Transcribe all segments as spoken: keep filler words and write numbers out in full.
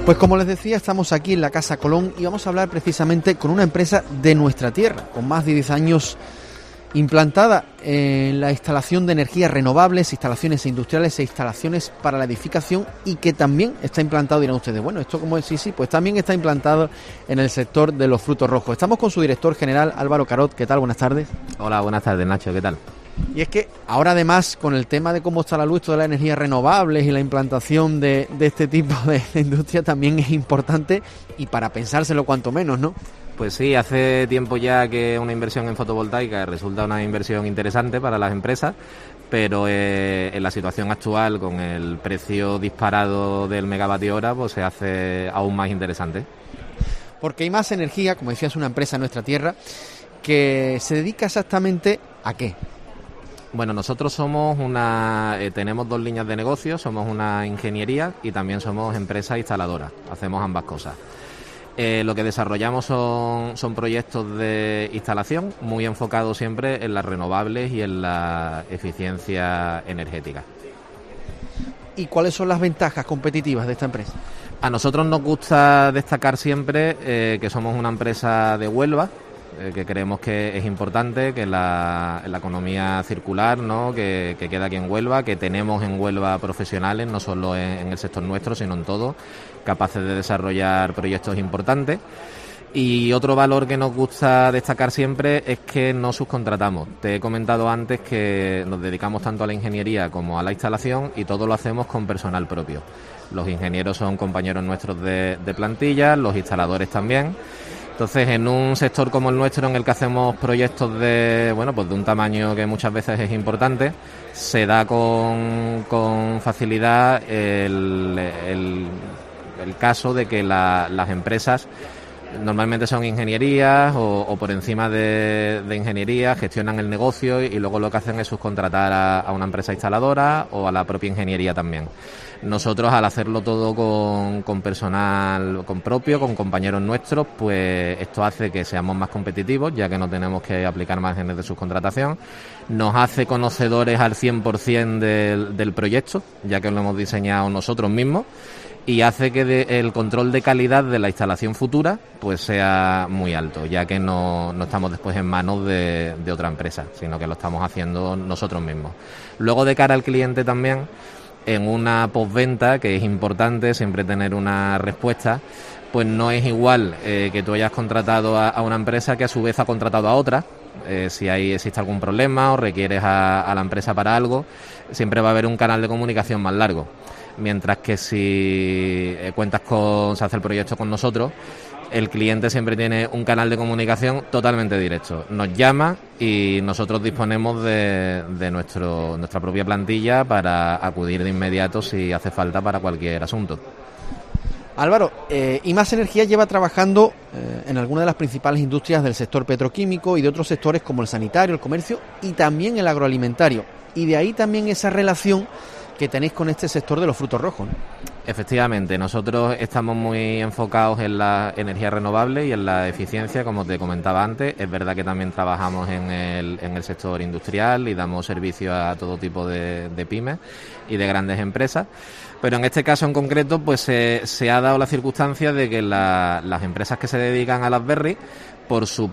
Pues como les decía, estamos aquí en la Casa Colón y vamos a hablar precisamente con una empresa de nuestra tierra, con más de diez años implantada en la instalación de energías renovables, instalaciones industriales e instalaciones para la edificación, y que también está implantado, dirán ustedes, bueno, ¿esto cómo es? Sí, sí, pues también está implantado en el sector de los frutos rojos. Estamos con su director general, Álvaro Carot. ¿Qué tal? Buenas tardes. Hola, buenas tardes, Nacho, ¿qué tal? Y es que ahora, además, con el tema de cómo está la luz, todas las energías renovables y la implantación de, de este tipo de, de industria también es importante, y para pensárselo cuanto menos, ¿no? Pues sí, hace tiempo ya que una inversión en fotovoltaica resulta una inversión interesante para las empresas, pero eh, en la situación actual, con el precio disparado del megavatio hora, pues se hace aún más interesante. Porque hay más energía, como decía, es una empresa en nuestra tierra, que se dedica exactamente ¿a qué? Bueno, nosotros somos una, eh, tenemos dos líneas de negocio, somos una ingeniería y también somos empresa instaladora, hacemos ambas cosas. Eh, lo que desarrollamos son, son proyectos de instalación muy enfocados siempre en las renovables y en la eficiencia energética. ¿Y cuáles son las ventajas competitivas de esta empresa? A nosotros nos gusta destacar siempre eh, que somos una empresa de Huelva, eh, que creemos que es importante, que la, la economía circular, ¿no? que, que queda aquí en Huelva, que tenemos en Huelva profesionales, no solo en, en el sector nuestro, sino en todo, capaces de desarrollar proyectos importantes. Y otro valor que nos gusta destacar siempre es que no subcontratamos. Te he comentado antes que nos dedicamos tanto a la ingeniería como a la instalación, y todo lo hacemos con personal propio. Los ingenieros son compañeros nuestros de, de plantilla, los instaladores también. Entonces, en un sector como el nuestro, en el que hacemos proyectos de, bueno, pues de un tamaño que muchas veces es importante, se da con, con facilidad el, el, el caso de que la, las empresas normalmente son ingenierías o, o por encima de, de ingeniería, gestionan el negocio y, y luego lo que hacen es subcontratar a, a una empresa instaladora o a la propia ingeniería también. Nosotros, al hacerlo todo con, con personal con propio, con compañeros nuestros, pues esto hace que seamos más competitivos, ya que no tenemos que aplicar márgenes de subcontratación. Nos hace conocedores al cien por ciento del, del proyecto, ya que lo hemos diseñado nosotros mismos, y hace que de, el control de calidad de la instalación futura pues sea muy alto, ya que no, no estamos después en manos de, de otra empresa, sino que lo estamos haciendo nosotros mismos. Luego, de cara al cliente también, en una postventa, que es importante siempre tener una respuesta, pues no es igual eh, que tú hayas contratado a, a una empresa que a su vez ha contratado a otra. Eh, si hay, existe algún problema o requieres a, a la empresa para algo, siempre va a haber un canal de comunicación más largo. Mientras que si eh, cuentas con, se hace el proyecto con nosotros, el cliente siempre tiene un canal de comunicación totalmente directo. Nos llama y nosotros disponemos de, de nuestro, nuestra propia plantilla para acudir de inmediato si hace falta para cualquier asunto. Álvaro, eh, I Más Energía lleva trabajando eh, en algunas de las principales industrias del sector petroquímico y de otros sectores como el sanitario, el comercio y también el agroalimentario. Y de ahí también esa relación que tenéis con este sector de los frutos rojos, ¿no? Efectivamente, nosotros estamos muy enfocados en la energía renovable y en la eficiencia, como te comentaba antes. Es verdad que también trabajamos en el, en el sector industrial y damos servicio a todo tipo de, de pymes y de grandes empresas. Pero en este caso en concreto, pues se, se ha dado la circunstancia de que la, las empresas que se dedican a las berries, por su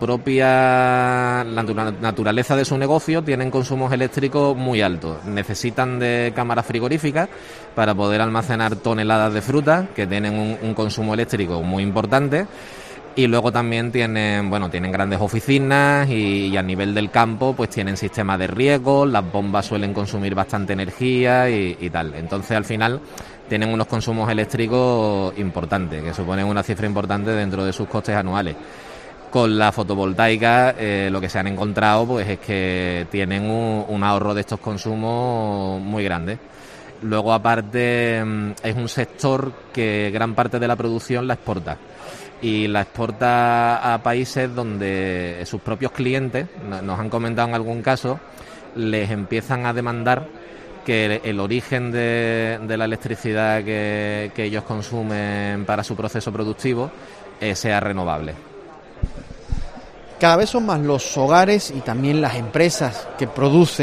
propia la naturaleza de su negocio, tienen consumos eléctricos muy altos. Necesitan de cámaras frigoríficas para poder almacenar toneladas de fruta, que tienen un, un consumo eléctrico muy importante. Y luego también tienen, bueno, tienen grandes oficinas y, y a nivel del campo pues tienen sistemas de riego, las bombas suelen consumir bastante energía y, y tal. Entonces, al final, tienen unos consumos eléctricos importantes, que suponen una cifra importante dentro de sus costes anuales. Con la fotovoltaica eh, lo que se han encontrado pues es que tienen un, un ahorro de estos consumos muy grande. Luego, aparte, es un sector que gran parte de la producción la exporta. Y la exporta a países donde sus propios clientes, nos han comentado en algún caso, les empiezan a demandar que el origen de, de la electricidad que, que ellos consumen para su proceso productivo eh, sea renovable. Cada vez son más los hogares y también las empresas que producen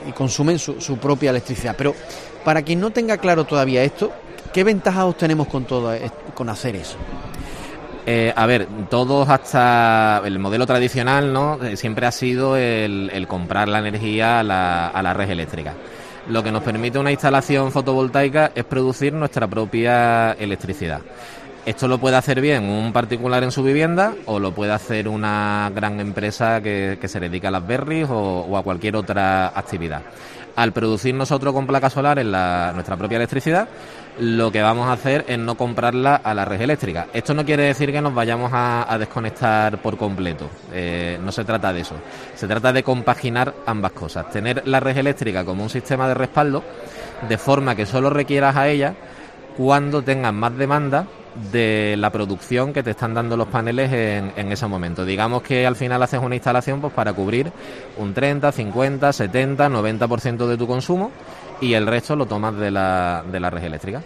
y consumen su, su propia electricidad. Pero para quien no tenga claro todavía esto, ¿qué ventajas obtenemos con todo con hacer eso? Eh, a ver, todos hasta el modelo tradicional, ¿no? Eh, siempre ha sido el, el comprar la energía a la, a la red eléctrica. Lo que nos permite una instalación fotovoltaica es producir nuestra propia electricidad. Esto lo puede hacer bien un particular en su vivienda o lo puede hacer una gran empresa que, que se dedica a las berries o, o a cualquier otra actividad. Al producir nosotros con placas solares la, nuestra propia electricidad, lo que vamos a hacer es no comprarla a la red eléctrica. Esto no quiere decir que nos vayamos a, a desconectar por completo, eh, no se trata de eso. Se trata de compaginar ambas cosas, tener la red eléctrica como un sistema de respaldo, de forma que solo requieras a ella cuando tengas más demanda de la producción que te están dando los paneles en, en ese momento. Digamos que al final haces una instalación pues para cubrir un treinta, cincuenta, setenta, noventa por ciento de tu consumo y el resto lo tomas de la, de la red eléctrica.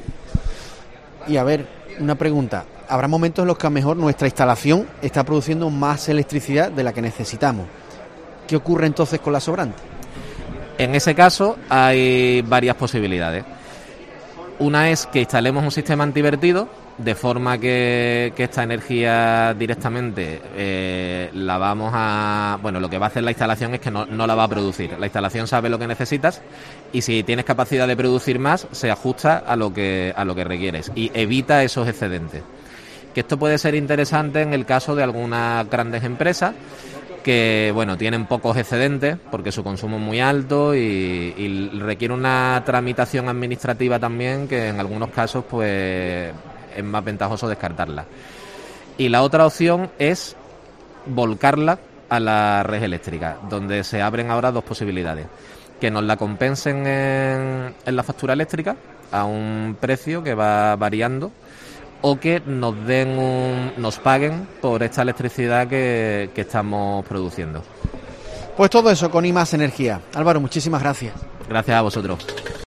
Y a ver, una pregunta. Habrá momentos en los que a lo mejor nuestra instalación está produciendo más electricidad de la que necesitamos. ¿Qué ocurre entonces con la sobrante? En ese caso hay varias posibilidades. Una es que instalemos un sistema antivertido, de forma que, que esta energía directamente eh, la vamos a... Bueno, lo que va a hacer la instalación es que no, no la va a producir. La instalación sabe lo que necesitas y si tienes capacidad de producir más, se ajusta a lo que, a lo que requieres y evita esos excedentes. Que esto puede ser interesante en el caso de algunas grandes empresas que, bueno, tienen pocos excedentes porque su consumo es muy alto y, y requiere una tramitación administrativa también que en algunos casos pues es más ventajoso descartarla. Y la otra opción es volcarla a la red eléctrica, donde se abren ahora dos posibilidades: que nos la compensen en, en la factura eléctrica a un precio que va variando, o que nos den un, nos paguen por esta electricidad que, que estamos produciendo. Pues todo eso con I Más Energía. Álvaro, muchísimas gracias. Gracias a vosotros.